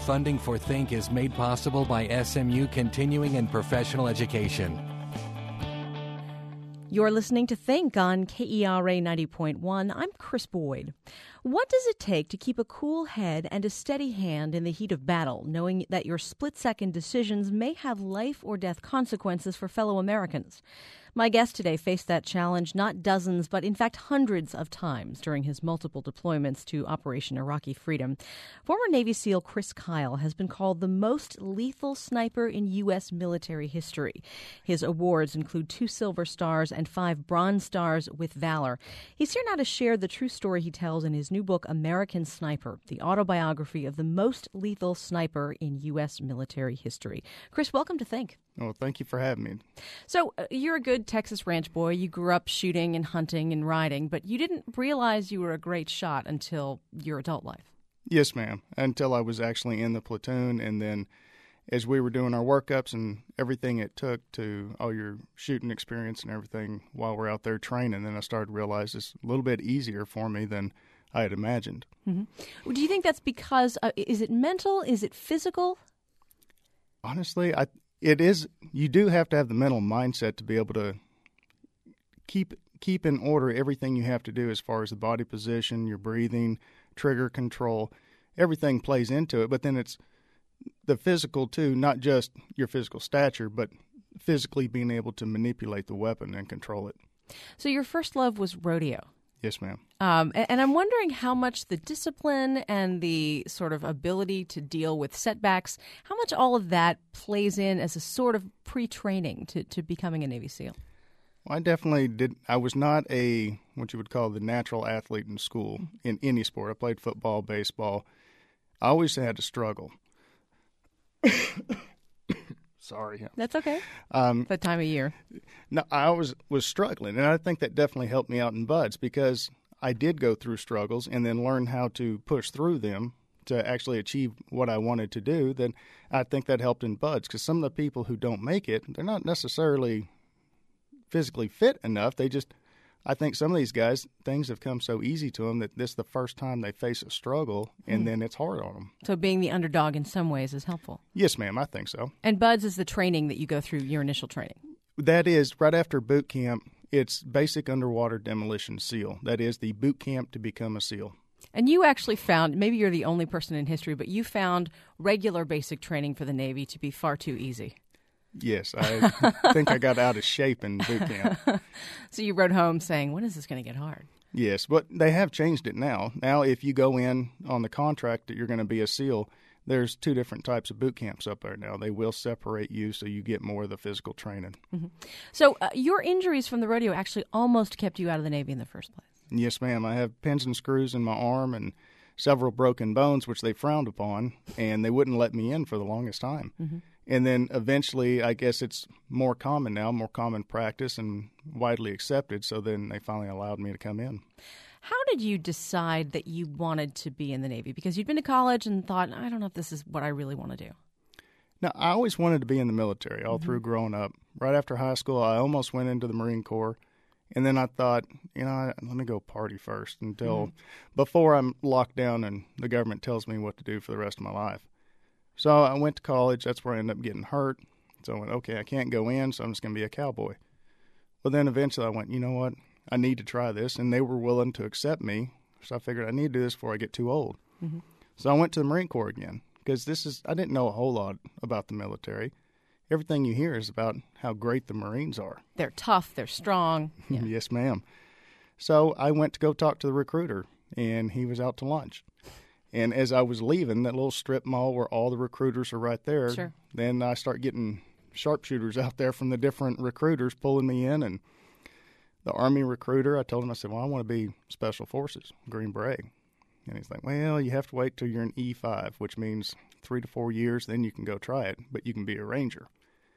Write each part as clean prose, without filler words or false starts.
Funding for Think is made possible by SMU Continuing and Professional Education. You're listening to Think on KERA 90.1. I'm Chris Boyd. What does it take to keep a cool head and a steady hand in the heat of battle, knowing that your split-second decisions may have life or death consequences for fellow Americans? My guest today faced that challenge not dozens, but in fact hundreds of times during his multiple deployments to Operation Iraqi Freedom. Former Navy SEAL Chris Kyle has been called the most lethal sniper in U.S. military history. His awards include 2 Silver Stars and 5 Bronze Stars with Valor. He's here now to share the true story he tells in his new book, American Sniper, the autobiography of the most lethal sniper in U.S. military history. Chris, welcome to Think. Well, thank you for having me. So you're a good Texas ranch boy. You grew up shooting and hunting and riding, but you didn't realize you were a great shot until your adult life. Yes, ma'am, until I was actually in the platoon, and then as we were doing our workups and everything it took to all your shooting experience and everything while we're out there training, then I started to realize it's a little bit easier for me than I had imagined. Mm-hmm. Do you think that's because, is it mental? Is it physical? Honestly, it is. You do have to have the mental mindset to be able to keep in order everything you have to do as far as the body position, your breathing, trigger control. Everything plays into it, but then it's the physical too, not just your physical stature, but physically being able to manipulate the weapon and control it. So your first love was rodeo. Yes, ma'am. And I'm wondering how much the discipline and the sort of ability to deal with setbacks, how much all of that plays in as a sort of pre-training to becoming a Navy SEAL? Well, I definitely did. I was not what you would call the natural athlete in school in any sport. I played football, baseball. I always had to struggle. Sorry. That's okay. That time of year. No, I always was struggling, and I think that definitely helped me out in BUD/S because I did go through struggles and then learn how to push through them to actually achieve what I wanted to do. Then I think that helped in BUD/S because some of the people who don't make it, they're not necessarily physically fit enough. I think some of these guys, things have come so easy to them that this is the first time they face a struggle, and then it's hard on them. So being the underdog in some ways is helpful. Yes, ma'am, I think so. And BUD/S is the training that you go through, your initial training. That is, right after boot camp, it's Basic Underwater Demolition SEAL. That is the boot camp to become a SEAL. And you actually found, maybe you're the only person in history, but you found regular basic training for the Navy to be far too easy. Yes, I think I got out of shape in boot camp. So you wrote home saying, when is this going to get hard? Yes, but they have changed it now. Now, if you go in on the contract that you're going to be a SEAL, there's 2 different types of boot camps up there now. They will separate you so you get more of the physical training. Mm-hmm. So your injuries from the rodeo actually almost kept you out of the Navy in the first place. Yes, ma'am. I have pins and screws in my arm and several broken bones, which they frowned upon, and they wouldn't let me in for the longest time. Mm-hmm. And then eventually, I guess it's more common now, more common practice and widely accepted, so then they finally allowed me to come in. How did you decide that you wanted to be in the Navy? Because you'd been to college and thought, I don't know if this is what I really want to do. Now, I always wanted to be in the military all through growing up. Right after high school, I almost went into the Marine Corps. And then I thought, let me go party first before I'm locked down and the government tells me what to do for the rest of my life. So I went to college. That's where I ended up getting hurt. So I went, okay, I can't go in, so I'm just going to be a cowboy. Well, then eventually I went, you know what? I need to try this. And they were willing to accept me. So I figured I need to do this before I get too old. Mm-hmm. So I went to the Marine Corps again because I didn't know a whole lot about the military. Everything you hear is about how great the Marines are. They're tough. They're strong. Yeah. Yes, ma'am. So I went to go talk to the recruiter, and he was out to lunch. And as I was leaving, that little strip mall where all the recruiters are right there, sure. Then I start getting sharpshooters out there from the different recruiters pulling me in. And the Army recruiter, I told him, I said, well, I want to be Special Forces, Green Beret. And he's like, well, you have to wait till you're an E5, which means 3 to 4 years, then you can go try it, but you can be a Ranger.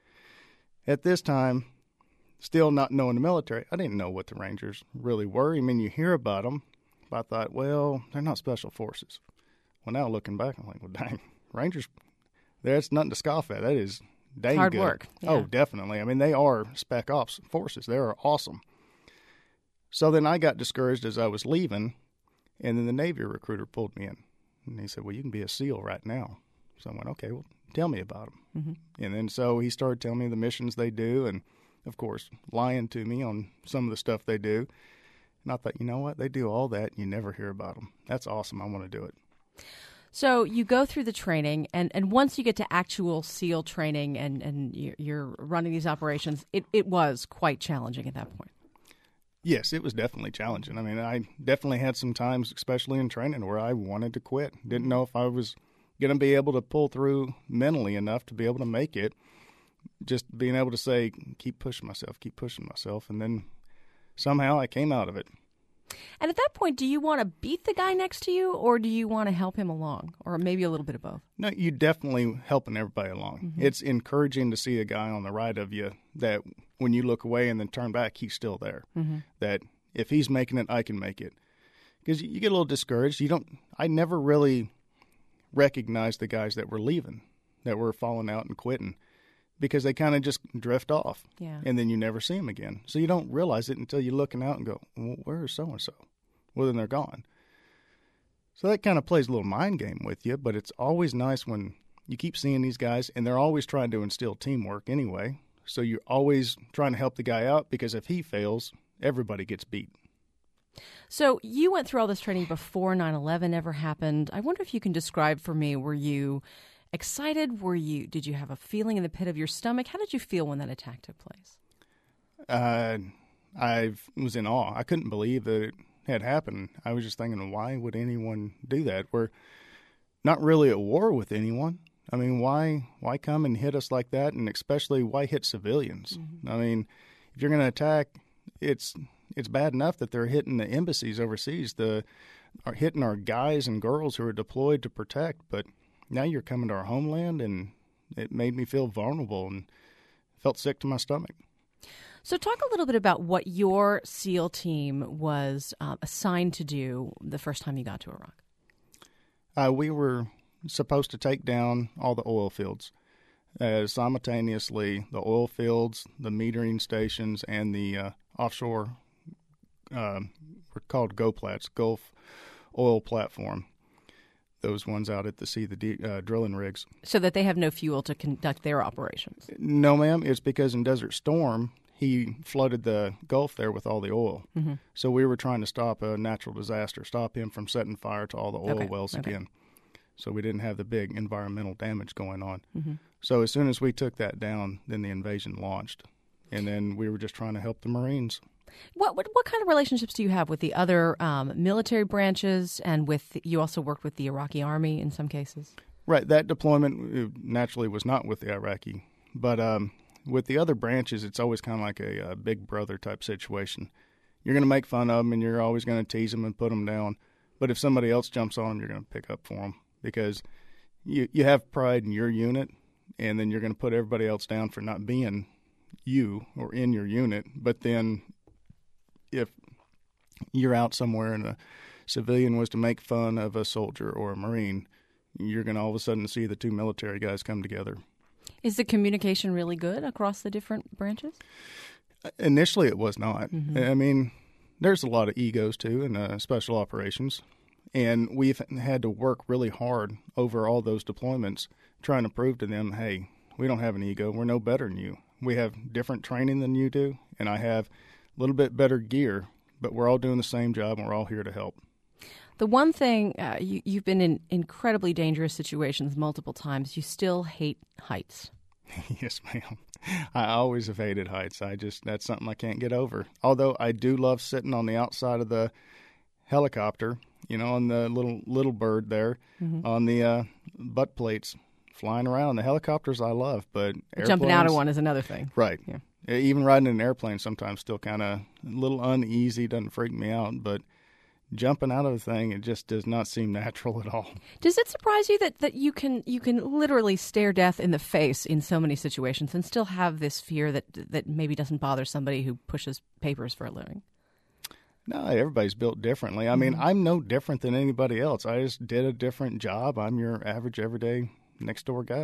At this time, still not knowing the military, I didn't know what the Rangers really were. I mean, you hear about them, but I thought, well, they're not Special Forces. Well, now looking back, I'm like, well, dang, Rangers, that's nothing to scoff at. That is dang hard good. Work. Yeah. Oh, definitely. I mean, they are Spec Ops forces. They are awesome. So then I got discouraged as I was leaving, and then the Navy recruiter pulled me in. And he said, well, you can be a SEAL right now. So I went, okay, well, tell me about them. And then so he started telling me the missions they do, and of course, lying to me on some of the stuff they do. And I thought, you know what? They do all that, and you never hear about them. That's awesome. I want to do it. So you go through the training, and once you get to actual SEAL training and you're running these operations, it was quite challenging at that point. Yes, it was definitely challenging. I mean, I definitely had some times, especially in training, where I wanted to quit. Didn't know if I was going to be able to pull through mentally enough to be able to make it. Just being able to say, keep pushing myself. And then somehow I came out of it. And at that point, do you want to beat the guy next to you, or do you want to help him along, or maybe a little bit of both? No, you definitely helping everybody along. It's encouraging to see a guy on the right of you that when you look away and then turn back, he's still there. That if he's making it, I can make it. Because you get a little discouraged. I never really recognized the guys that were leaving, that were falling out and quitting, because they kind of just drift off. Yeah. And then you never see them again. So you don't realize it until you're looking out and go, well, where is so-and-so? Well, then they're gone. So that kind of plays a little mind game with you, but it's always nice when you keep seeing these guys, and they're always trying to instill teamwork anyway. So you're always trying to help the guy out, because if he fails, everybody gets beat. So you went through all this training before 9/11 ever happened. I wonder if you can describe for me, were you excited? Did you have a feeling in the pit of your stomach? How did you feel when that attack took place? I was in awe. I couldn't believe that it had happened. I was just thinking, why would anyone do that? We're not really at war with anyone. I mean, why come and hit us like that? And especially, why hit civilians? I mean, if you're going to attack, it's bad enough that they're hitting the embassies overseas, are hitting our guys and girls who are deployed to protect, but now you're coming to our homeland, and it made me feel vulnerable and felt sick to my stomach. So talk a little bit about what your SEAL team was assigned to do the first time you got to Iraq. We were supposed to take down all the oil fields. Simultaneously, the oil fields, the metering stations, and the offshore, were called GOPLATs, Gulf Oil Platform. Those ones out at the sea, the drilling rigs. So that they have no fuel to conduct their operations. No, ma'am. It's because in Desert Storm, he flooded the Gulf there with all the oil. So we were trying to stop a natural disaster, stop him from setting fire to all the oil wells again. So we didn't have the big environmental damage going on. So as soon as we took that down, then the invasion launched. And then we were just trying to help the Marines. What kind of relationships do you have with the other military branches, and you also worked with the Iraqi Army in some cases? Right. That deployment naturally was not with the Iraqi. But with the other branches, it's always kind of like a big brother type situation. You're going to make fun of them, and you're always going to tease them and put them down. But if somebody else jumps on them, you're going to pick up for them, because you have pride in your unit, and then you're going to put everybody else down for not being you or in your unit. But then if you're out somewhere and a civilian was to make fun of a soldier or a Marine, you're going to all of a sudden see the two military guys come together. Is the communication really good across the different branches? Initially, it was not. I mean, there's a lot of egos, too, in special operations. And we've had to work really hard over all those deployments, trying to prove to them, hey, we don't have an ego. We're no better than you. We have different training than you do, and I have a little bit better gear, but we're all doing the same job, and we're all here to help. The one thing, you've been in incredibly dangerous situations multiple times. You still hate heights. Yes, ma'am. I always have hated heights. That's something I can't get over. Although I do love sitting on the outside of the helicopter, on the little bird there, on the butt plates, flying around. The helicopters I love, but jumping out of one is another thing. Right. Yeah. Even riding an airplane sometimes still kind of a little uneasy, doesn't freak me out, but jumping out of the thing, it just does not seem natural at all. Does it surprise you that you can literally stare death in the face in so many situations and still have this fear that maybe doesn't bother somebody who pushes papers for a living? No, everybody's built differently. I mean, I'm no different than anybody else. I just did a different job. I'm your average, everyday, next-door guy.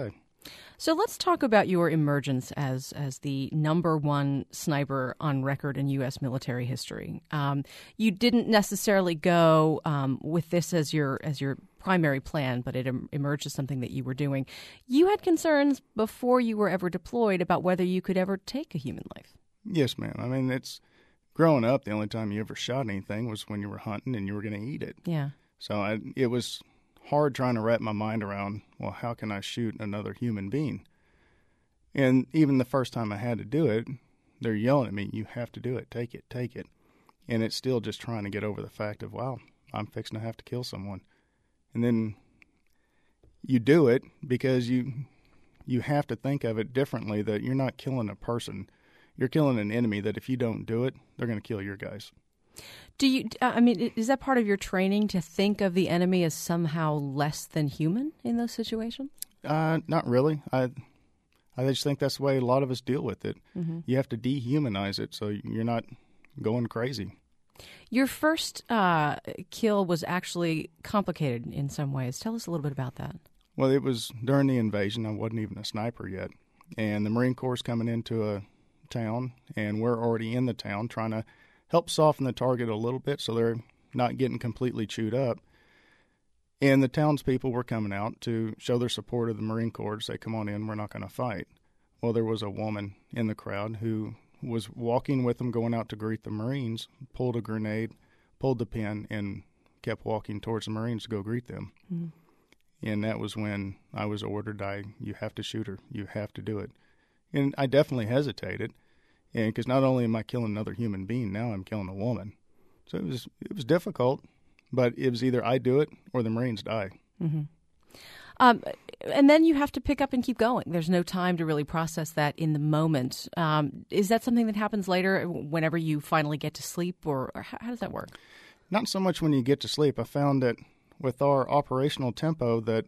So let's talk about your emergence as the number one sniper on record in U.S. military history. You didn't necessarily go with this as your primary plan, but it emerged as something that you were doing. You had concerns before you were ever deployed about whether you could ever take a human life. Yes, ma'am. I mean, it's growing up, the only time you ever shot anything was when you were hunting and you were going to eat it. Yeah. So it was hard trying to wrap my mind around, well, how can I shoot another human being? And even the first time I had to do it, they're yelling at me, you have to do it, take it, take it. And it's still just trying to get over the fact of, wow, I'm fixing to have to kill someone. And then you do it because you have to think of it differently, that you're not killing a person. You're killing an enemy that if you don't do it, they're going to kill your guys. Do you? I mean, is that part of your training to think of the enemy as somehow less than human in those situations? Not really. I just think that's the way a lot of us deal with it. Mm-hmm. You have to dehumanize it so you're not going crazy. Your first kill was actually complicated in some ways. Tell us a little bit about that. Well, it was during the invasion. I wasn't even a sniper yet. And the Marine Corps is coming into a town, and we're already in the town trying to help soften the target a little bit so they're not getting completely chewed up. And the townspeople were coming out to show their support of the Marine Corps, to say, come on in, we're not going to fight. Well, there was a woman in the crowd who was walking with them, going out to greet the Marines, pulled a grenade, pulled the pin, and kept walking towards the Marines to go greet them. Mm-hmm. And that was when I was ordered, you have to shoot her, you have to do it. And I definitely hesitated. And because not only am I killing another human being, now I'm killing a woman. So it was difficult, but it was either I do it or the Marines die. Mm-hmm. And then you have to pick up and keep going. There's no time to really process that in the moment. Is that something that happens later whenever you finally get to sleep, or how does that work? Not so much when you get to sleep. I found that with our operational tempo that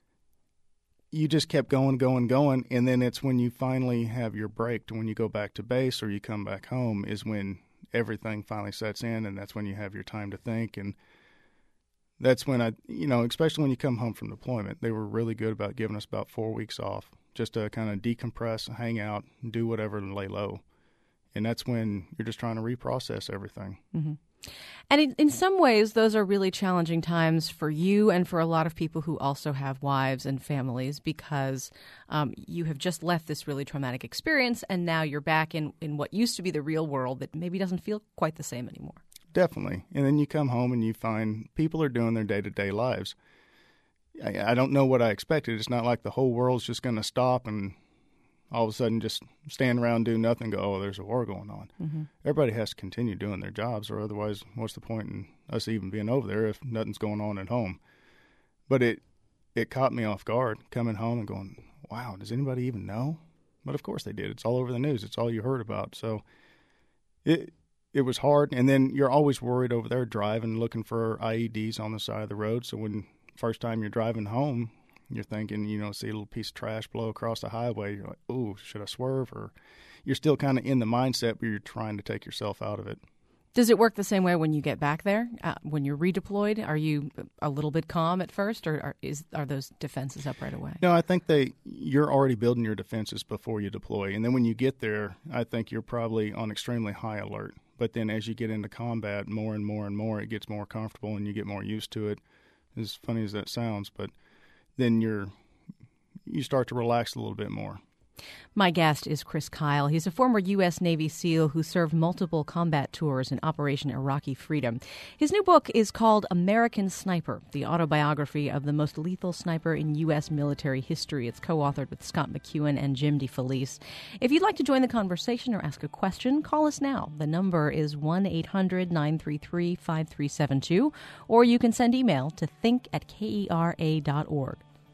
you just kept going, and then it's when you finally have your break, when you go back to base or you come back home, is when everything finally sets in, and that's when you have your time to think. And that's when especially when you come home from deployment, they were really good about giving us about 4 weeks off just to kind of decompress, hang out, do whatever, and lay low. And that's when you're just trying to reprocess everything. Mm-hmm. And in some ways, those are really challenging times for you and for a lot of people who also have wives and families, because you have just left this really traumatic experience, and now you're back in what used to be the real world that maybe doesn't feel quite the same anymore. Definitely. And then you come home and you find people are doing their day-to-day lives. I don't know what I expected. It's not like the whole world's just going to stop and all of a sudden just stand around, do nothing, and go, oh, there's a war going on. Mm-hmm. Everybody has to continue doing their jobs, or otherwise what's the point in us even being over there if nothing's going on at home? But it caught me off guard coming home and going, wow, does anybody even know? But of course they did. It's all over the news. It's all you heard about. So it was hard. And then you're always worried over there driving, looking for IEDs on the side of the road. So when first time you're driving home, you're thinking, see a little piece of trash blow across the highway. You're like, ooh, should I swerve? Or you're still kind of in the mindset where you're trying to take yourself out of it. Does it work the same way when you get back there? When you're redeployed, are you a little bit calm at first, or are those defenses up right away? No, I think you're already building your defenses before you deploy. And then when you get there, I think you're probably on extremely high alert. But then as you get into combat, more and more and more, it gets more comfortable and you get more used to it. As funny as that sounds, but then you start to relax a little bit more. My guest is Chris Kyle. He's a former U.S. Navy SEAL who served multiple combat tours in Operation Iraqi Freedom. His new book is called American Sniper, the autobiography of the most lethal sniper in U.S. military history. It's co-authored with Scott McEwen and Jim DeFelice. If you'd like to join the conversation or ask a question, call us now. The number is 1-800-933-5372, or you can send email to think@kera.org.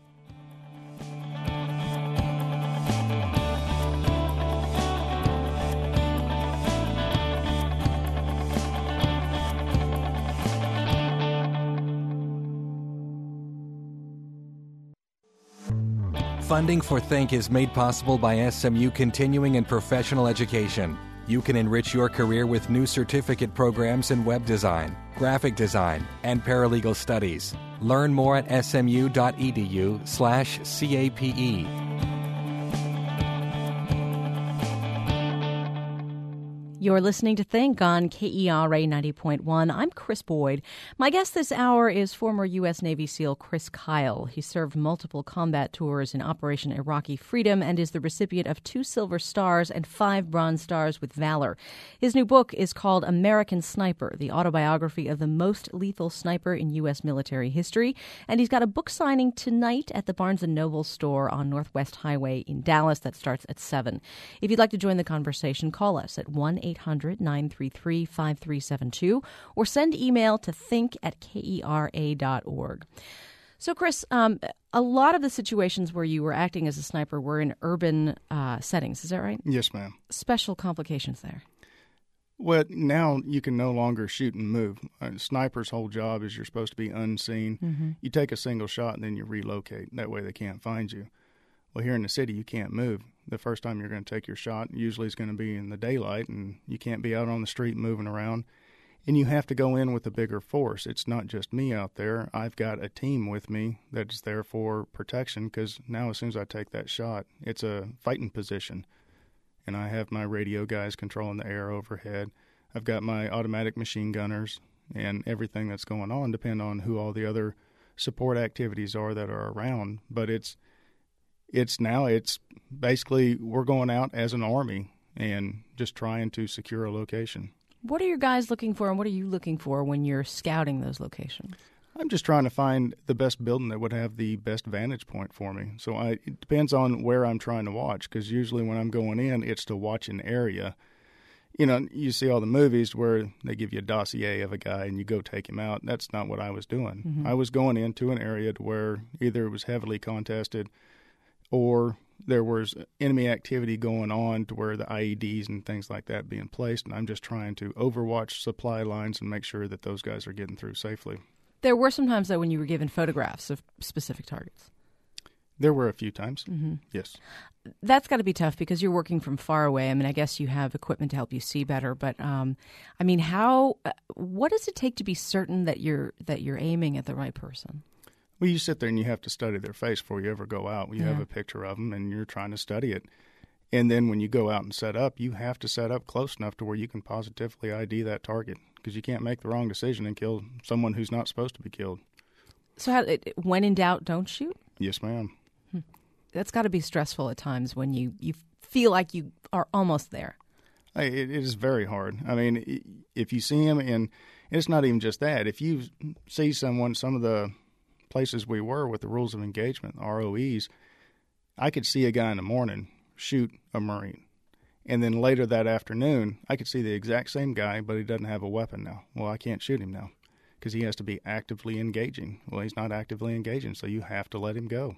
Funding for Think is made possible by SMU Continuing and Professional Education. You can enrich your career with new certificate programs in web design, graphic design, and paralegal studies. Learn more at smu.edu/CAPE. You're listening to Think on KERA 90.1. I'm Chris Boyd. My guest this hour is former U.S. Navy SEAL Chris Kyle. He served multiple combat tours in Operation Iraqi Freedom and is the recipient of 2 Silver Stars and 5 Bronze Stars with Valor. His new book is called American Sniper, the autobiography of the most lethal sniper in U.S. military history. And he's got a book signing tonight at the Barnes & Noble store on Northwest Highway in Dallas that starts at 7. If you'd like to join the conversation, call us at 1-800-933-5372 or send email to think@kera.org. So, Chris, a lot of the situations where you were acting as a sniper were in urban settings. Is that right? Yes, ma'am. Special complications there. Well, now you can no longer shoot and move. A sniper's whole job is you're supposed to be unseen. Mm-hmm. You take a single shot and then you relocate. That way they can't find you. Well, here in the city, you can't move. The first time you're going to take your shot usually is going to be in the daylight, and you can't be out on the street moving around. And you have to go in with a bigger force. It's not just me out there. I've got a team with me that's there for protection, because now as soon as I take that shot, it's a fighting position. And I have my radio guys controlling the air overhead. I've got my automatic machine gunners, and everything that's going on depends on who all the other support activities are that are around. But it's basically we're going out as an army and just trying to secure a location. What are your guys looking for, and what are you looking for when you're scouting those locations? I'm just trying to find the best building that would have the best vantage point for me. So it depends on where I'm trying to watch, because usually when I'm going in, it's to watch an area. You know, you see all the movies where they give you a dossier of a guy and you go take him out. That's not what I was doing. Mm-hmm. I was going into an area to where either it was heavily contested or there was enemy activity going on to where the IEDs and things like that being placed, and I'm just trying to overwatch supply lines and make sure that those guys are getting through safely. There were some times, though, when you were given photographs of specific targets. There were a few times, mm-hmm. Yes. That's got to be tough because you're working from far away. I mean, I guess you have equipment to help you see better, but what does it take to be certain that you're aiming at the right person? Well, you sit there and you have to study their face before you ever go out. You have a picture of them and you're trying to study it. And then when you go out and set up, you have to set up close enough to where you can positively ID that target, because you can't make the wrong decision and kill someone who's not supposed to be killed. So when in doubt, don't shoot? Yes, ma'am. That's got to be stressful at times when you feel like you are almost there. It is very hard. I mean, if you see him, and it's not even just that. If you see someone, some of the places we were with the rules of engagement, ROEs, I could see a guy in the morning shoot a Marine. And then later that afternoon, I could see the exact same guy, but he doesn't have a weapon now. Well, I can't shoot him now because he has to be actively engaging. Well, he's not actively engaging, so you have to let him go.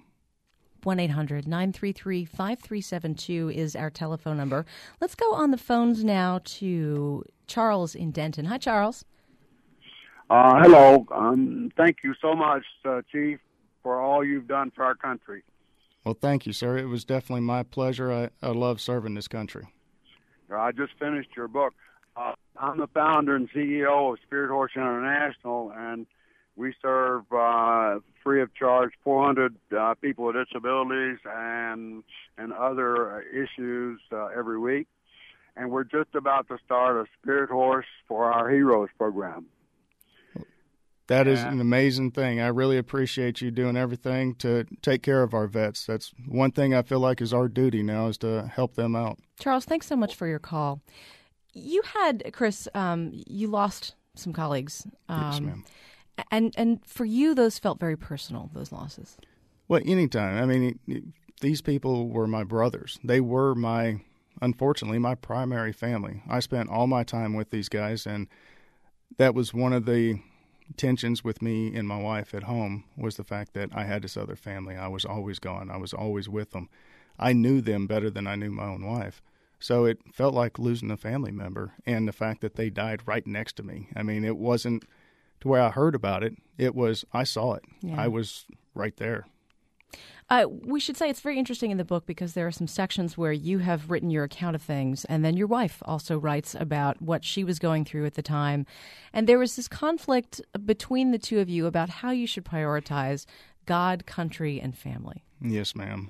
1-800-933-5372 is our telephone number. Let's go on the phones now to Charles in Denton. Hi, Charles. Hello. Thank you so much, Chief, for all you've done for our country. Well, thank you, sir. It was definitely my pleasure. I love serving this country. I just finished your book. I'm the founder and CEO of Spirit Horse International, and we serve free of charge 400 people with disabilities and other issues every week. And we're just about to start a Spirit Horse for Our Heroes program. That is an amazing thing. I really appreciate you doing everything to take care of our vets. That's one thing I feel like is our duty now, is to help them out. Charles, thanks so much for your call. You had, Chris, you lost some colleagues. Yes, ma'am. And for you, those felt very personal, those losses. Well, anytime. I mean, these people were my brothers. They were unfortunately, my primary family. I spent all my time with these guys, and that was one of the tensions with me and my wife at home, was the fact that I had this other family. I was always gone. I was always with them. I knew them better than I knew my own wife. So it felt like losing a family member, and the fact that they died right next to me. I mean, it wasn't to where I heard about it. It was, I saw it. Yeah. I was right there. We should say it's very interesting in the book because there are some sections where you have written your account of things, and then your wife also writes about what she was going through at the time. And there was this conflict between the two of you about how you should prioritize God, country, and family. Yes, ma'am.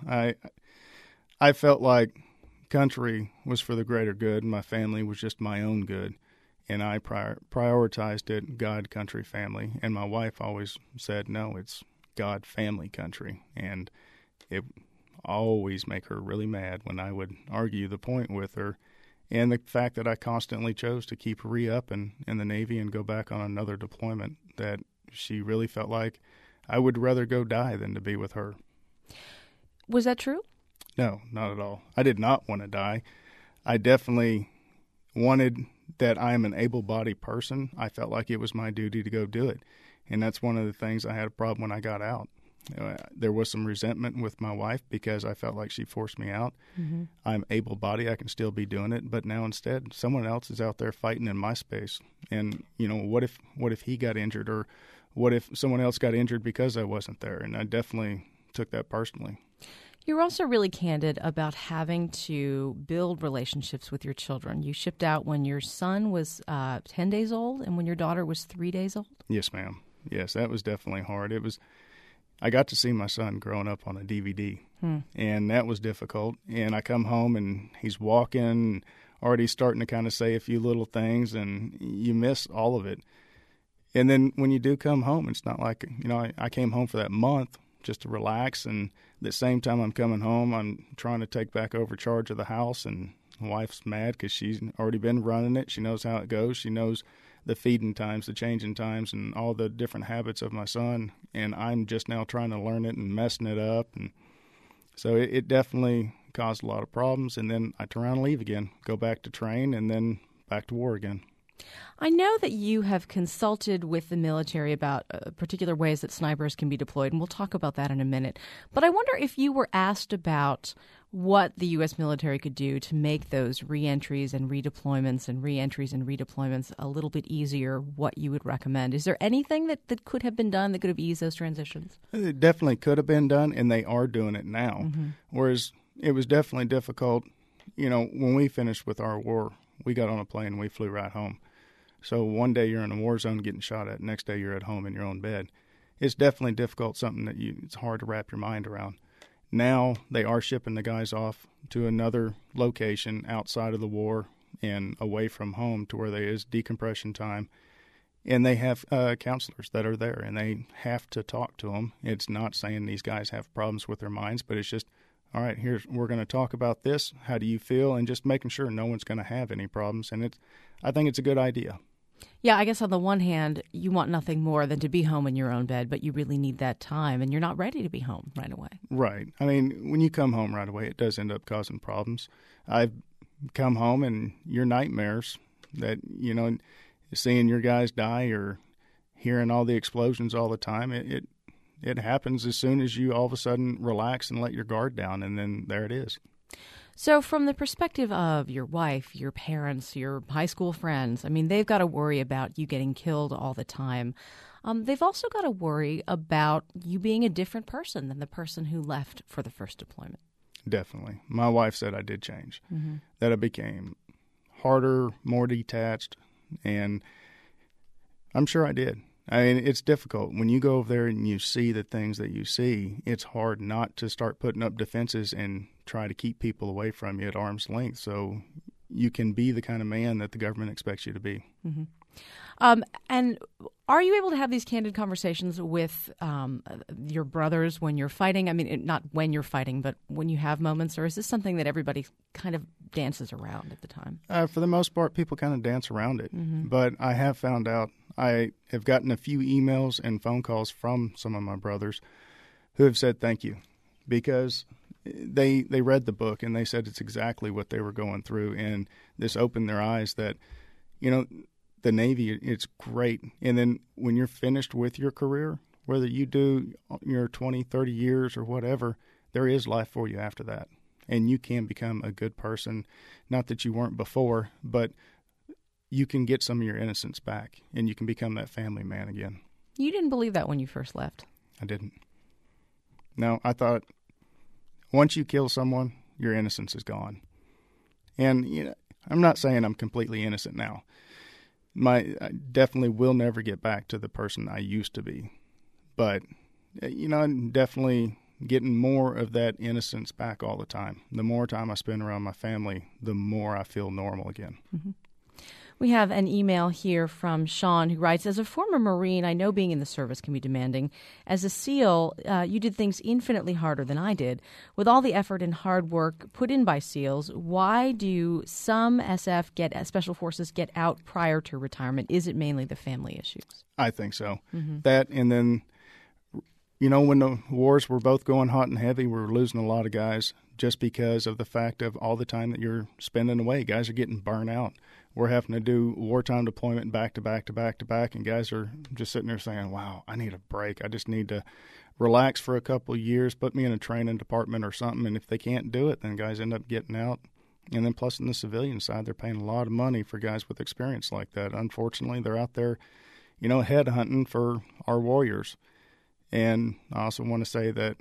I felt like country was for the greater good, and my family was just my own good. And I prioritized it, God, country, family. And my wife always said, no, it's God, family, country. And it always make her really mad when I would argue the point with her. And the fact that I constantly chose to keep re-up in the Navy and go back on another deployment, that she really felt like I would rather go die than to be with her. Was that true? No, not at all. I did not want to die. I definitely wanted that I am an able-bodied person. I felt like it was my duty to go do it. And that's one of the things I had a problem when I got out. There was some resentment with my wife because I felt like she forced me out. Mm-hmm. I'm able-bodied. I can still be doing it. But now instead, someone else is out there fighting in my space. And, what if he got injured, or what if someone else got injured because I wasn't there? And I definitely took that personally. You're also really candid about having to build relationships with your children. You shipped out when your son was 10 days old and when your daughter was 3 days old? Yes, ma'am. Yes, that was definitely hard. I got to see my son growing up on a DVD, and that was difficult. And I come home, and he's walking, already starting to kind of say a few little things, and you miss all of it. And then when you do come home, it's not like, I came home for that month just to relax, and at the same time I'm coming home, I'm trying to take back over charge of the house, and my wife's mad because she's already been running it. She knows how it goes. She knows the feeding times, the changing times, and all the different habits of my son, and I'm just now trying to learn it and messing it up. And so it definitely caused a lot of problems, and then I turn around and leave again, go back to train, and then back to war again. I know that you have consulted with the military about particular ways that snipers can be deployed, and we'll talk about that in a minute. But I wonder if you were asked about what the U.S. military could do to make those reentries and redeployments and reentries and redeployments a little bit easier, what you would recommend. Is there anything that could have been done that could have eased those transitions? It definitely could have been done, and they are doing it now. Mm-hmm. Whereas it was definitely difficult. When we finished with our war, we got on a plane and we flew right home. So one day you're in a war zone getting shot at, next day you're at home in your own bed. It's definitely difficult, something that it's hard to wrap your mind around. Now they are shipping the guys off to another location outside of the war and away from home to where there is decompression time. And they have counselors that are there, and they have to talk to them. It's not saying these guys have problems with their minds, but it's just, all right, we're going to talk about this. How do you feel? And just making sure no one's going to have any problems. And I think it's a good idea. Yeah, I guess on the one hand, you want nothing more than to be home in your own bed, but you really need that time, and you're not ready to be home right away. Right. I mean, when you come home right away, it does end up causing problems. I've come home, and your nightmares that, seeing your guys die or hearing all the explosions all the time, it happens as soon as you all of a sudden relax and let your guard down, and then there it is. So from the perspective of your wife, your parents, your high school friends, I mean, they've got to worry about you getting killed all the time. They've also got to worry about you being a different person than the person who left for the first deployment. Definitely. My wife said I did change, that I became harder, more detached, and I'm sure I did. I mean, it's difficult. When you go over there and you see the things that you see, it's hard not to start putting up defenses and try to keep people away from you at arm's length so you can be the kind of man that the government expects you to be. Mm-hmm. And are you able to have these candid conversations with your brothers when you're fighting? I mean, not when you're fighting, but when you have moments, or is this something that everybody kind of dances around at the time? For the most part, people kind of dance around it. Mm-hmm. But I have found out, I have gotten a few emails and phone calls from some of my brothers who have said thank you, because they read the book and they said it's exactly what they were going through, and this opened their eyes that, the Navy, it's great. And then when you're finished with your career, whether you do your 20, 30 years or whatever, there is life for you after that. And you can become a good person. Not that you weren't before, but you can get some of your innocence back, and you can become that family man again. You didn't believe that when you first left. I didn't. No, I thought once you kill someone, your innocence is gone. And I'm not saying I'm completely innocent now. I definitely will never get back to the person I used to be. But, I'm definitely getting more of that innocence back all the time. The more time I spend around my family, the more I feel normal again. Mm-hmm. We have an email here from Sean who writes, as a former Marine, I know being in the service can be demanding. As a SEAL, you did things infinitely harder than I did. With all the effort and hard work put in by SEALs, why do some Special Forces get out prior to retirement? Is it mainly the family issues? I think so. Mm-hmm. That, and then, when the wars were both going hot and heavy, we were losing a lot of guys just because of the fact of all the time that you're spending away. Guys are getting burnt out. We're having to do wartime deployment back to back to back to back, and guys are just sitting there saying, wow, I need a break. I just need to relax for a couple of years, put me in a training department or something, and if they can't do it, then guys end up getting out. And then plus on the civilian side, they're paying a lot of money for guys with experience like that. Unfortunately, they're out there, headhunting for our warriors. And I also want to say that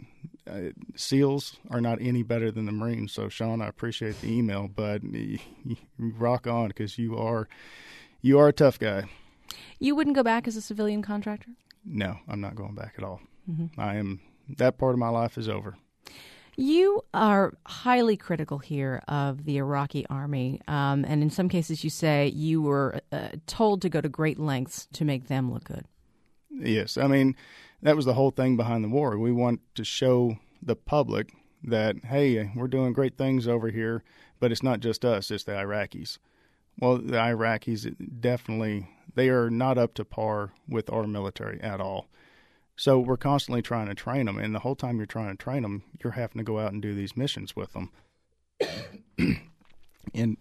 SEALs are not any better than the Marines. So, Sean, I appreciate the email, but you rock on because you are a tough guy. You wouldn't go back as a civilian contractor? No, I'm not going back at all. Mm-hmm. That part of my life is over. You are highly critical here of the Iraqi army, and in some cases you say you were told to go to great lengths to make them look good. Yes, that was the whole thing behind the war. We want to show the public that, hey, we're doing great things over here, but it's not just us, it's the Iraqis. Well, the Iraqis, definitely, they are not up to par with our military at all. So we're constantly trying to train them, and the whole time you're trying to train them, you're having to go out and do these missions with them. And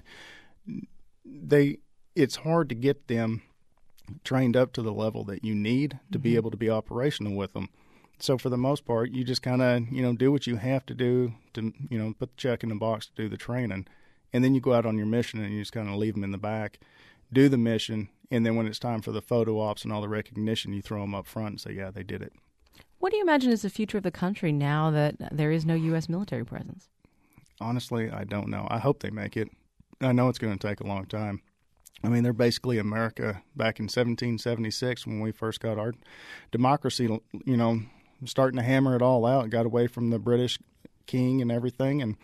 it's hard to get them trained up to the level that you need to be able to be operational with them. So for the most part, you just kind of, do what you have to do to, put the check in the box to do the training. And then you go out on your mission and you just kind of leave them in the back, do the mission. And then when it's time for the photo ops and all the recognition, you throw them up front and say, yeah, they did it. What do you imagine is the future of the country now that there is no U.S. military presence? Honestly, I don't know. I hope they make it. I know it's going to take a long time. They're basically America back in 1776 when we first got our democracy, starting to hammer it all out, got away from the British king and everything. And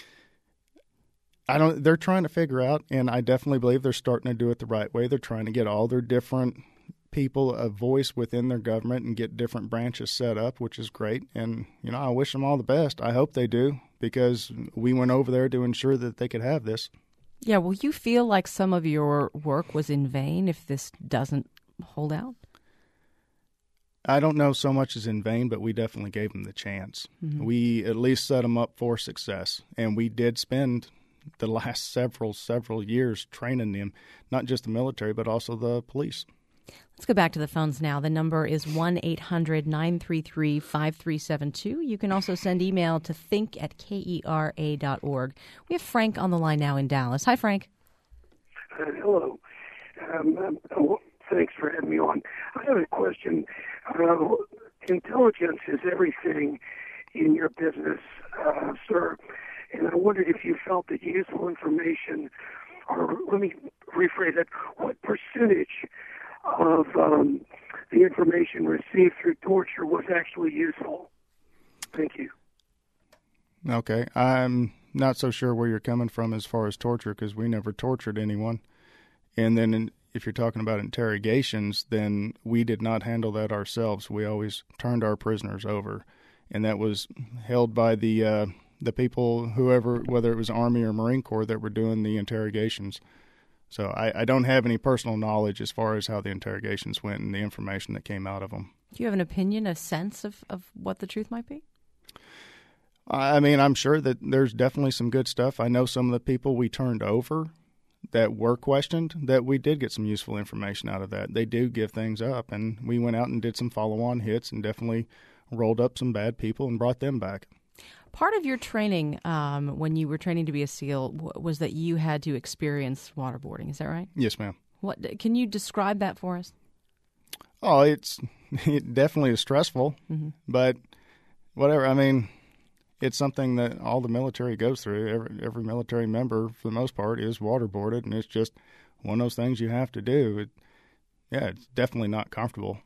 they're trying to figure out, and I definitely believe they're starting to do it the right way. They're trying to get all their different people a voice within their government and get different branches set up, which is great. And, I wish them all the best. I hope they do, because we went over there to ensure that they could have this. Yeah, will you feel like some of your work was in vain if this doesn't hold out? I don't know so much as in vain, but we definitely gave them the chance. Mm-hmm. We at least set them up for success, and we did spend the last several years training them, not just the military, but also the police. Let's go back to the phones now. The number is 1-800-933-5372. You can also send email to think@kera.org. We have Frank on the line now in Dallas. Hi, Frank. Hello. Thanks for having me on. I have a question. Intelligence is everything in your business, sir. And I wondered if you felt that useful information, or let me rephrase that, what percentage of the information received through torture was actually useful? Thank you. Okay. I'm not so sure where you're coming from as far as torture, because we never tortured anyone. And then if you're talking about interrogations, then we did not handle that ourselves. We always turned our prisoners over, and that was held by the people, whoever, whether it was Army or Marine Corps, that were doing the interrogations. So I don't have any personal knowledge as far as how the interrogations went and the information that came out of them. Do you have an opinion, a sense of what the truth might be? I'm sure that there's definitely some good stuff. I know some of the people we turned over that were questioned, that we did get some useful information out of that. They do give things up, and we went out and did some follow-on hits and definitely rolled up some bad people and brought them back. Part of your training when you were training to be a SEAL was that you had to experience waterboarding. Is that right? Yes, ma'am. What can you describe that for us? Oh, it definitely is stressful, but whatever. it's something that all the military goes through. Every military member, for the most part, is waterboarded, and it's just one of those things you have to do. It's definitely not comfortable.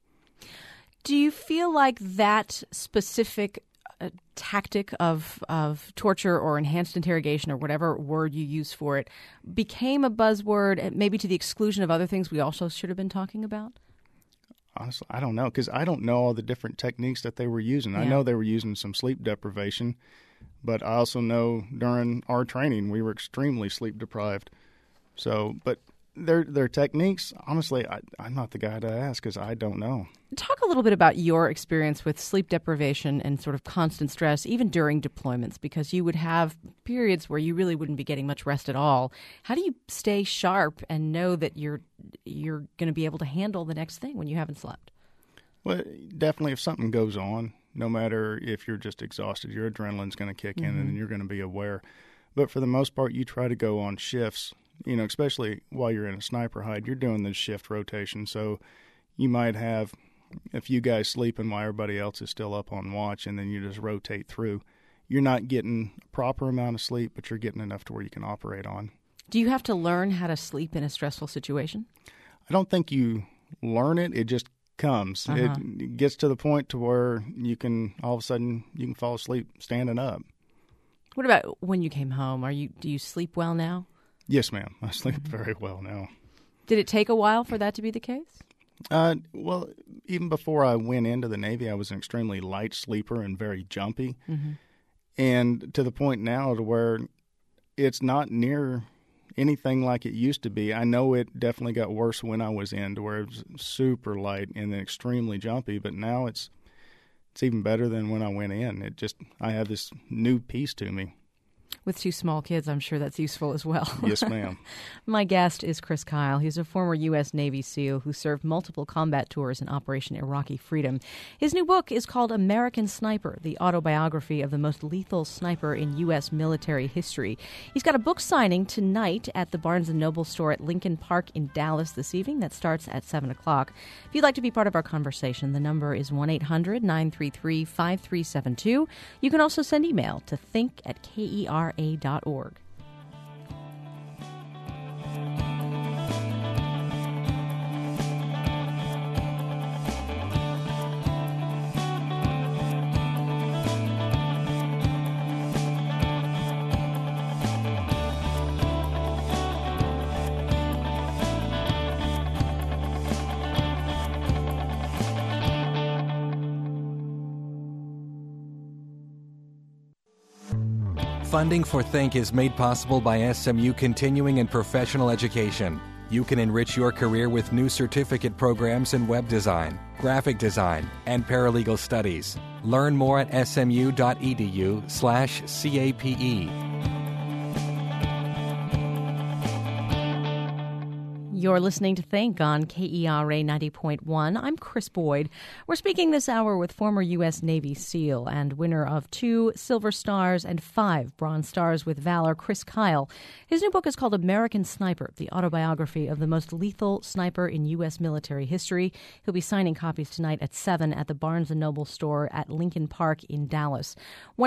Do you feel like that specific tactic of torture or enhanced interrogation or whatever word you use for it became a buzzword, maybe to the exclusion of other things we also should have been talking about? Honestly, I don't know, because I don't know all the different techniques that they were using. Yeah. I know they were using some sleep deprivation, but I also know during our training we were extremely sleep deprived. So, but their techniques, honestly, I'm not the guy to ask because I don't know. Talk a little bit about your experience with sleep deprivation and sort of constant stress, even during deployments, because you would have periods where you really wouldn't be getting much rest at all. How do you stay sharp and know that you're going to be able to handle the next thing when you haven't slept? Well, definitely if something goes on, no matter if you're just exhausted, your adrenaline's going to kick in and you're going to be aware. But for the most part, you try to go on shifts, especially while you're in a sniper hide, you're doing this shift rotation. So you might have a few guys sleeping while everybody else is still up on watch, and then you just rotate through. You're not getting a proper amount of sleep, but you're getting enough to where you can operate on. Do you have to learn how to sleep in a stressful situation? I don't think you learn it. It just comes. It gets to the point to where you can, all of a sudden, you can fall asleep standing up. What about when you came home? Do you sleep well now? Yes, ma'am. I sleep very well now. Did it take a while for that to be the case? Well, even before I went into the Navy, I was an extremely light sleeper and very jumpy. And to the point now to where it's not near anything like it used to be. I know it definitely got worse when I was in, to where it was super light and then extremely jumpy, but now it's even better than when I went in. I have this new piece to me. With two small kids, I'm sure that's useful as well. Yes, ma'am. My guest is Chris Kyle. He's a former U.S. Navy SEAL who served multiple combat tours in Operation Iraqi Freedom. His new book is called American Sniper, the autobiography of the most lethal sniper in U.S. military history. He's got a book signing tonight at the Barnes & Noble store at Lincoln Park in Dallas this evening. That starts at 7 o'clock. If you'd like to be part of our conversation, the number is 1-800-933-5372. You can also send email to think@KERA.org. Funding for Think is made possible by SMU Continuing and Professional Education. You can enrich your career with new certificate programs in web design, graphic design, and paralegal studies. Learn more at smu.edu/CAPE. You're listening to Think on KERA 90.1. I'm Chris Boyd. We're speaking this hour with former U.S. Navy SEAL and winner of 2 Silver Stars and 5 Bronze Stars with Valor, Chris Kyle. His new book is called American Sniper, the autobiography of the most lethal sniper in U.S. military history. He'll be signing copies tonight at 7 at the Barnes & Noble store at Lincoln Park in Dallas.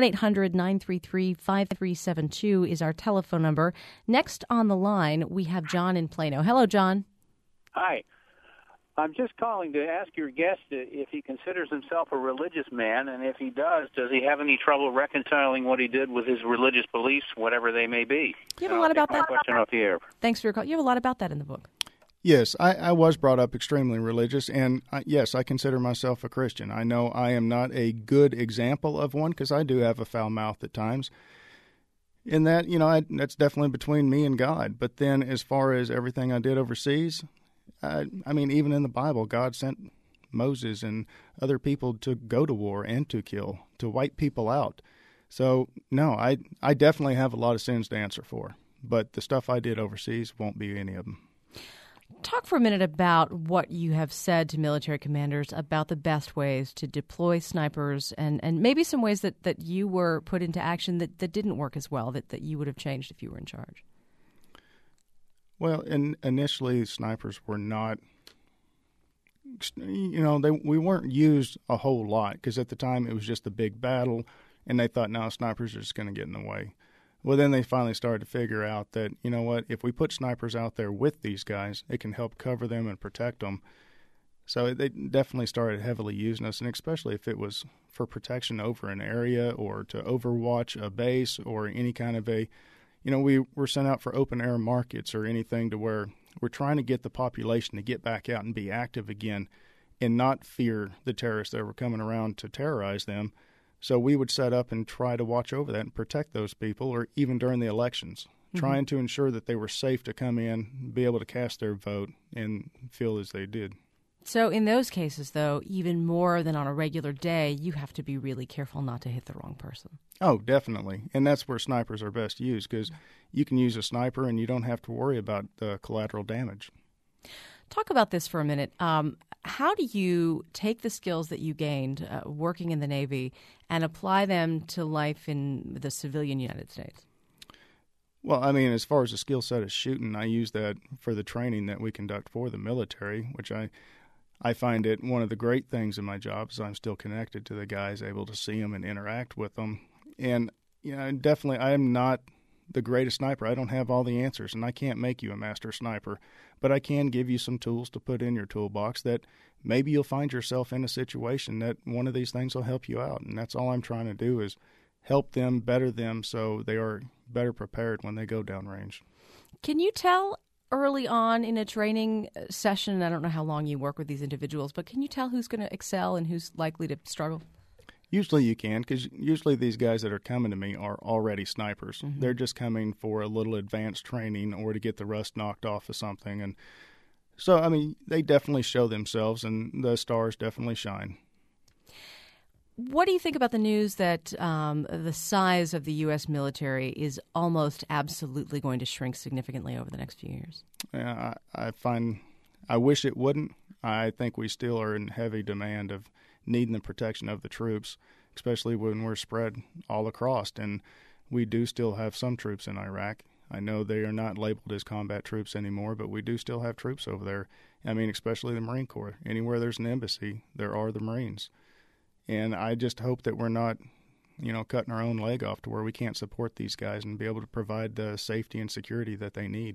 1-800-933-5372 is our telephone number. Next on the line, we have John in Plano. Hello, John. Hi. I'm just calling to ask your guest if he considers himself a religious man, and if he does he have any trouble reconciling what he did with his religious beliefs, whatever they may be? You have a lot about that. Question off the air. Thanks for your call. You have a lot about that in the book. Yes, I was brought up extremely religious, and yes, I consider myself a Christian. I know I am not a good example of one because I do have a foul mouth at times. In that, that's definitely between me and God. But then as far as everything I did overseas, even in the Bible, God sent Moses and other people to go to war and to kill, to wipe people out. So, no, I definitely have a lot of sins to answer for. But the stuff I did overseas won't be any of them. Talk for a minute about what you have said to military commanders about the best ways to deploy snipers and maybe some ways that you were put into action that didn't work as well, that you would have changed if you were in charge. Well, initially, snipers were not, we weren't used a whole lot because at the time it was just a big battle and they thought, no, snipers are just going to get in the way. Well, then they finally started to figure out that, you know what, if we put snipers out there with these guys, it can help cover them and protect them. So they definitely started heavily using us, and especially if it was for protection over an area or to overwatch a base or any kind of a, you know, we were sent out for open air markets or anything to where we're trying to get the population to get back out and be active again and not fear the terrorists that were coming around to terrorize them. So we would set up and try to watch over that and protect those people, or even during the elections, trying to ensure that they were safe to come in, be able to cast their vote, and feel as they did. So in those cases, though, even more than on a regular day, you have to be really careful not to hit the wrong person. Oh, definitely. And that's where snipers are best used, because you can use a sniper and you don't have to worry about collateral damage. Talk about this for a minute. How do you take the skills that you gained working in the Navy and apply them to life in the civilian United States? Well, I mean, as far as the skill set of shooting, I use that for the training that we conduct for the military, which I find it one of the great things in my job is I'm still connected to the guys, able to see them and interact with them. And, you know, definitely I am not the greatest sniper. I don't have all the answers, and I can't make you a master sniper. But I can give you some tools to put in your toolbox that maybe you'll find yourself in a situation that one of these things will help you out. And that's all I'm trying to do is help them, better them, so they are better prepared when they go downrange. Can you tell early on in a training session, I don't know how long you work with these individuals, but can you tell who's going to excel and who's likely to struggle? Usually you can, because usually these guys that are coming to me are already snipers. Mm-hmm. They're just coming for a little advanced training or to get the rust knocked off of something. And so, I mean, they definitely show themselves, and the stars definitely shine. What do you think about the news that the size of the U.S. military is almost absolutely going to shrink significantly over the next few years? Yeah, I wish it wouldn't. I think we still are in heavy demand of needing the protection of the troops, especially when we're spread all across. And we do still have some troops in Iraq. I know they are not labeled as combat troops anymore, but we do still have troops over there. I mean, especially the Marine Corps. Anywhere there's an embassy, there are the Marines. And I just hope that we're not, you know, cutting our own leg off to where we can't support these guys and be able to provide the safety and security that they need.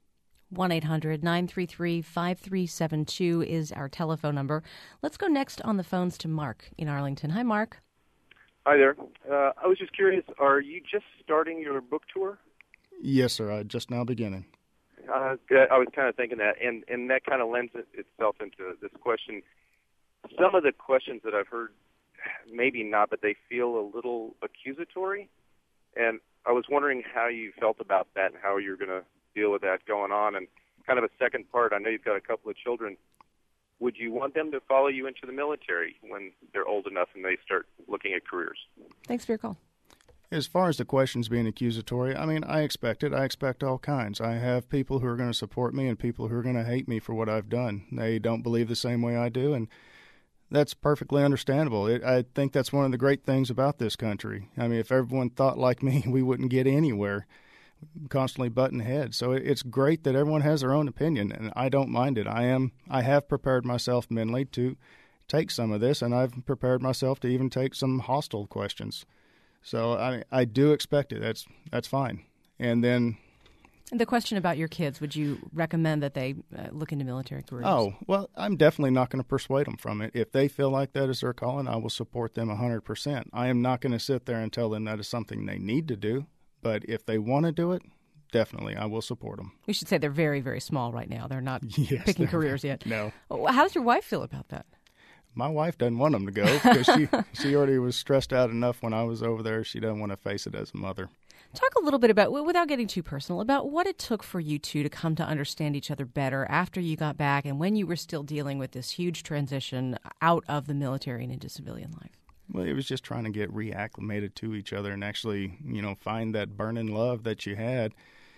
1-800-933-5372 is our telephone number. Let's go next on the phones to Mark in Arlington. Hi, Mark. Hi there. I was just curious, are you just starting your book tour? Yes, sir. I'm just now beginning. I was kind of thinking that, and that kind of lends itself into this question. Some of the questions that I've heard, maybe not, but they feel a little accusatory, and I was wondering how you felt about that and how you're going to deal with that going on. And kind of a second part, I know you've got a couple of children. Would you want them to follow you into the military when they're old enough and they start looking at careers? Thanks for your call. As far as the questions being accusatory, I mean, I expect it. I expect all kinds. I have people who are going to support me and people who are going to hate me for what I've done. They don't believe the same way I do, and that's perfectly understandable. I think that's one of the great things about this country. I mean, if everyone thought like me, we wouldn't get anywhere. Constantly butting heads. So it's great that everyone has their own opinion, and I don't mind it. I have prepared myself mentally to take some of this, and I've prepared myself to even take some hostile questions. So I do expect it. That's fine. And then the question about your kids, would you recommend that they look into military careers? Oh, well, I'm definitely not going to persuade them from it. If they feel like that is their calling, I will support them 100%. I am not going to sit there and tell them that is something they need to do. But if they want to do it, definitely, I will support them. We should say they're very, very small right now. They're not picking careers yet. No. How does your wife feel about that? My wife doesn't want them to go because she already was stressed out enough when I was over there. She doesn't want to face it as a mother. Talk a little bit about, without getting too personal, about what it took for you two to come to understand each other better after you got back and when you were still dealing with this huge transition out of the military and into civilian life. Well, it was just trying to get reacclimated to each other and actually, you know, find that burning love that you had.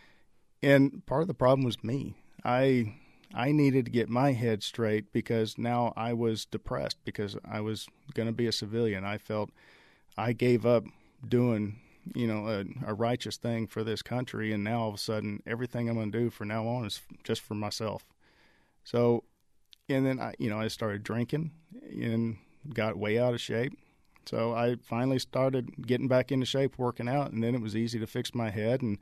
And part of the problem was me. I needed to get my head straight because now I was depressed because I was going to be a civilian. I felt I gave up doing, you know, a righteous thing for this country, and now all of a sudden everything I'm going to do from now on is just for myself. So, and then I started drinking and got way out of shape. So I finally started getting back into shape, working out, and then it was easier to fix my head. And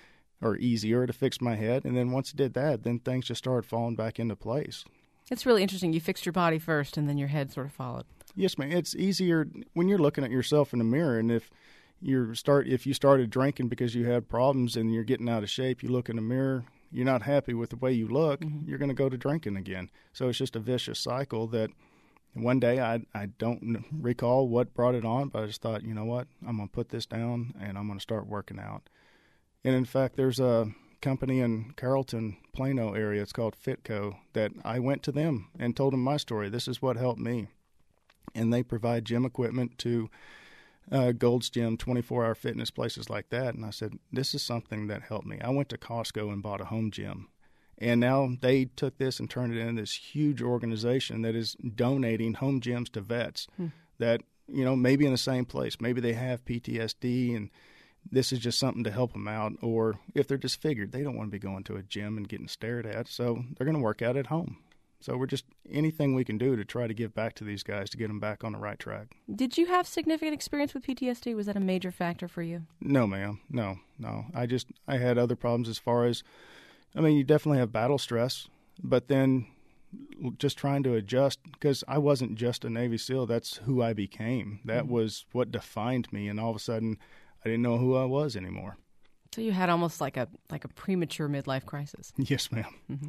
then once I did that, then things just started falling back into place. It's really interesting. You fixed your body first, and then your head sort of followed. Yes, ma'am. It's easier when you're looking at yourself in the mirror, and if you started drinking because you had problems and you're getting out of shape, you look in the mirror, you're not happy with the way you look, you're going to go to drinking again. So it's just a vicious cycle that one day I don't recall what brought it on, but I just thought, you know what, I'm going to put this down and I'm going to start working out. And in fact, there's a company in Carrollton, Plano area, it's called Fitco, that I went to them and told them my story. This is what helped me. And they provide gym equipment to Gold's Gym, 24-hour fitness, places like that. And I said, this is something that helped me. I went to Costco and bought a home gym. And now they took this and turned it into this huge organization that is donating home gyms to vets that, maybe in the same place. Maybe they have PTSD and this is just something to help them out. Or if they're disfigured, they don't want to be going to a gym and getting stared at. So they're going to work out at home. So we're just anything we can do to try to give back to these guys to get them back on the right track. Did you have significant experience with PTSD? Was that a major factor for you? No, ma'am. No. I had other problems as far as, you definitely have battle stress, but then just trying to adjust because I wasn't just a Navy SEAL. That's who I became. That was what defined me. And all of a sudden, I didn't know who I was anymore. So you had almost like a premature midlife crisis. Yes, ma'am. Mm-hmm.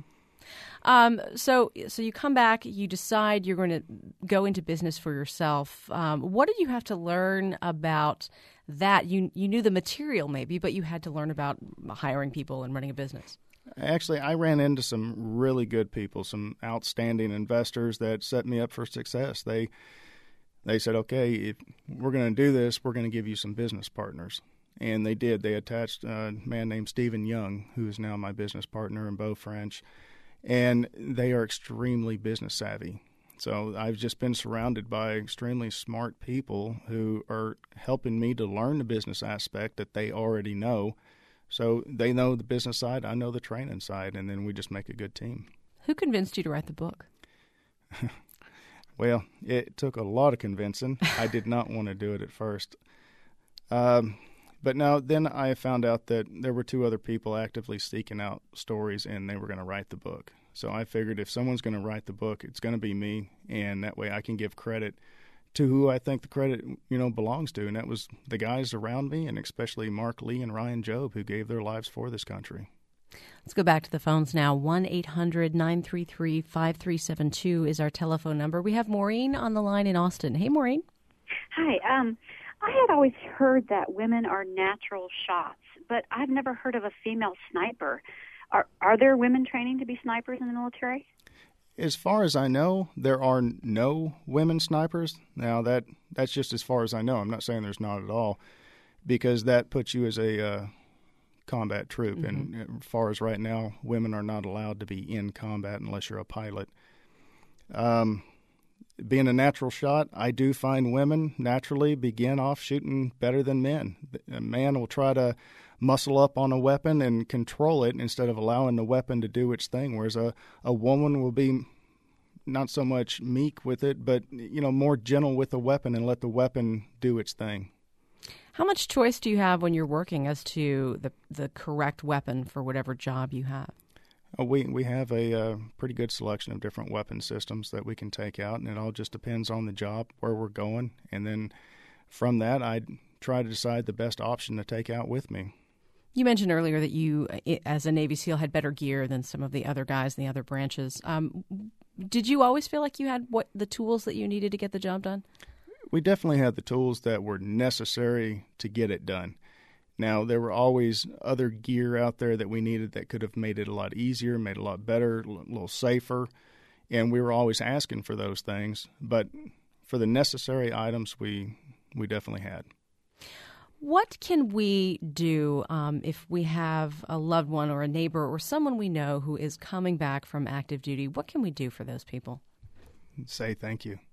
So you come back, you decide you're going to go into business for yourself. What did you have to learn about that? You knew the material maybe, but you had to learn about hiring people and running a business. Actually, I ran into some really good people, some outstanding investors that set me up for success. They said, okay, if we're going to do this, we're going to give you some business partners. And they did. They attached a man named Stephen Young, who is now my business partner, and Beau French. And they are extremely business savvy. So I've just been surrounded by extremely smart people who are helping me to learn the business aspect that they already know. So they know the business side, I know the training side, and then we just make a good team. Who convinced you to write the book? Well, it took a lot of convincing. I did not want to do it at first. But now, then I found out that there were two other people actively seeking out stories, and they were going to write the book. So I figured if someone's going to write the book, it's going to be me, and that way I can give credit to who I think the credit, belongs to, and that was the guys around me, and especially Mark Lee and Ryan Job, who gave their lives for this country. Let's go back to the phones now. 1-800-933-5372 is our telephone number. We have Maureen on the line in Austin. Hey, Maureen. Hi. I had always heard that women are natural shots, but I've never heard of a female sniper. Are there women training to be snipers in the military? As far as I know, there are no women snipers. Now, that's just as far as I know. I'm not saying there's not at all, because that puts you as a combat troop. Mm-hmm. And as far as right now, women are not allowed to be in combat unless you're a pilot. Being a natural shot, I do find women naturally begin off shooting better than men. A man will try to muscle up on a weapon and control it instead of allowing the weapon to do its thing, whereas a woman will be not so much meek with it, but more gentle with the weapon and let the weapon do its thing. How much choice do you have when you're working as to the correct weapon for whatever job you have? We have a pretty good selection of different weapon systems that we can take out, and it all just depends on the job, where we're going. And then from that, I try to decide the best option to take out with me. You mentioned earlier that you, as a Navy SEAL, had better gear than some of the other guys in the other branches. Did you always feel like you had the tools that you needed to get the job done? We definitely had the tools that were necessary to get it done. Now, there were always other gear out there that we needed that could have made it a lot easier, made it a lot better, a little safer, and we were always asking for those things. But for the necessary items, we definitely had. What can we do if we have a loved one or a neighbor or someone we know who is coming back from active duty? What can we do for those people? Say thank you.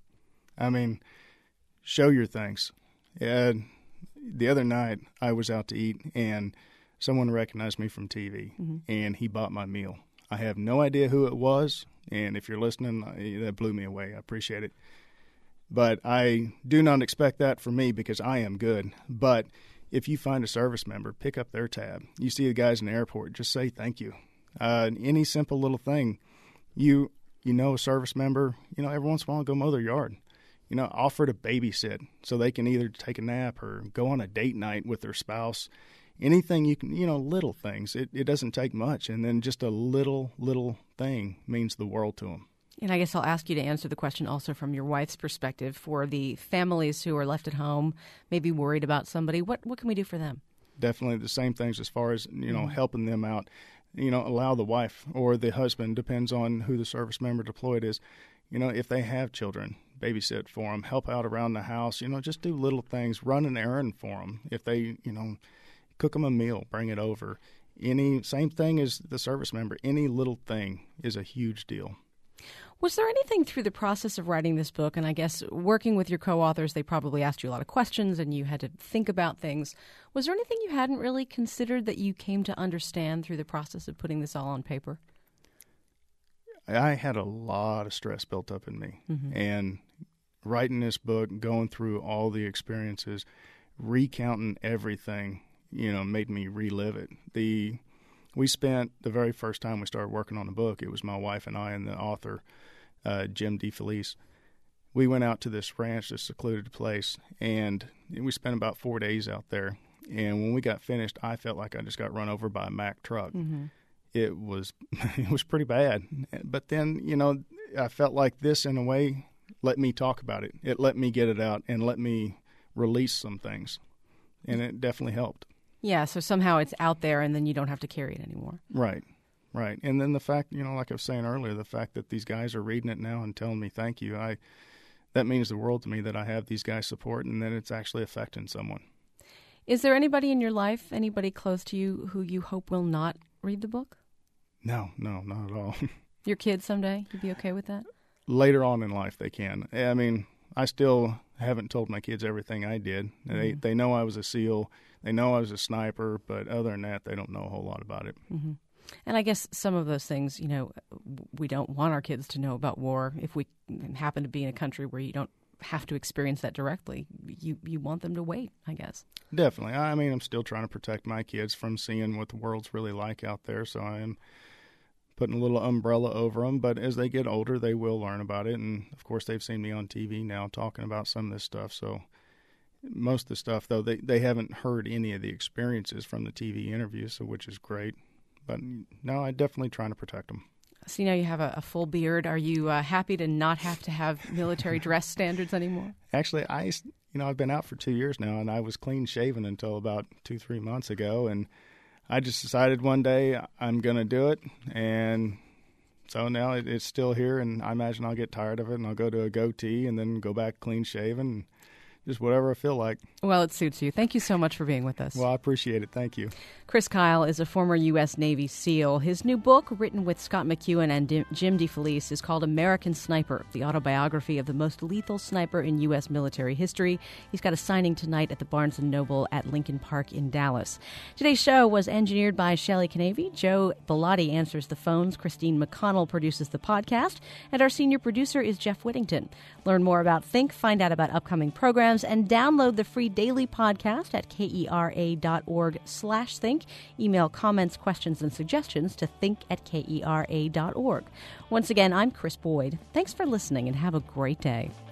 Show your thanks. The other night, I was out to eat, and someone recognized me from TV, and he bought my meal. I have no idea who it was, and if you're listening, that blew me away. I appreciate it. But I do not expect that from me because I am good. But if you find a service member, pick up their tab. You see the guys in the airport, just say thank you. Any simple little thing. You know a service member, every once in a while go mow their yard. Offer to babysit so they can either take a nap or go on a date night with their spouse. Anything you can, little things. It doesn't take much. And then just a little thing means the world to them. And I guess I'll ask you to answer the question also from your wife's perspective for the families who are left at home, maybe worried about somebody. What can we do for them? Definitely the same things as far as, helping them out. Allow the wife or the husband, depends on who the service member deployed is. If they have children, babysit for them, help out around the house, just do little things, run an errand for them. If they, cook them a meal, bring it over. Same thing as the service member, any little thing is a huge deal. Was there anything through the process of writing this book, and I guess working with your co-authors, they probably asked you a lot of questions and you had to think about things. Was there anything you hadn't really considered that you came to understand through the process of putting this all on paper? I had a lot of stress built up in me. Mm-hmm. And writing this book, going through all the experiences, recounting everything, made me relive it. We spent the very first time we started working on the book, it was my wife and I and the author, Jim DeFelice. We went out to this ranch, this secluded place, and we spent about 4 days out there. And when we got finished, I felt like I just got run over by a Mack truck. Mm-hmm. It was pretty bad. But then, I felt like this, in a way, let me talk about it. It let me get it out and let me release some things. And it definitely helped. Yeah, so somehow it's out there and then you don't have to carry it anymore. Right. And then the fact, like I was saying earlier, the fact that these guys are reading it now and telling me thank you, that means the world to me that I have these guys' support and that it's actually affecting someone. Is there anybody in your life, anybody close to you, who you hope will not read the book? No, not at all. Your kids someday? You'd be okay with that? Later on in life, they can. I mean, I still haven't told my kids everything I did. Mm-hmm. They know I was a SEAL. They know I was a sniper, but other than that, they don't know a whole lot about it. Mm-hmm. And I guess some of those things, we don't want our kids to know about war. If we happen to be in a country where you don't have to experience that directly, you want them to wait, I guess. Definitely. I mean, I'm still trying to protect my kids from seeing what the world's really like out there, so I am putting a little umbrella over them. But as they get older, they will learn about it. And, of course, they've seen me on TV now talking about some of this stuff. So most of the stuff, though, they haven't heard any of the experiences from the TV interviews, so which is great. But, no, I'm definitely trying to protect them. So you have a full beard. Are you happy to not have to have military dress standards anymore? Actually, I've been out for 2 years now, and I was clean shaven until about 2-3 months ago. And I just decided one day I'm going to do it. And so now it's still here, and I imagine I'll get tired of it, and I'll go to a goatee and then go back clean shaven. Just whatever I feel like. Well, it suits you. Thank you so much for being with us. Well, I appreciate it. Thank you. Chris Kyle is a former U.S. Navy SEAL. His new book, written with Scott McEwen and Jim DeFelice, is called American Sniper, the autobiography of the most lethal sniper in U.S. military history. He's got a signing tonight at the Barnes & Noble at Lincoln Park in Dallas. Today's show was engineered by Shelley Canavy. Joe Bellotti answers the phones. Christine McConnell produces the podcast. And our senior producer is Jeff Whittington. Learn more about Think, find out about upcoming programs, and download the free daily podcast at kera.org/think. Email comments, questions, and suggestions to think@kera.org. Once again, I'm Chris Boyd. Thanks for listening and have a great day.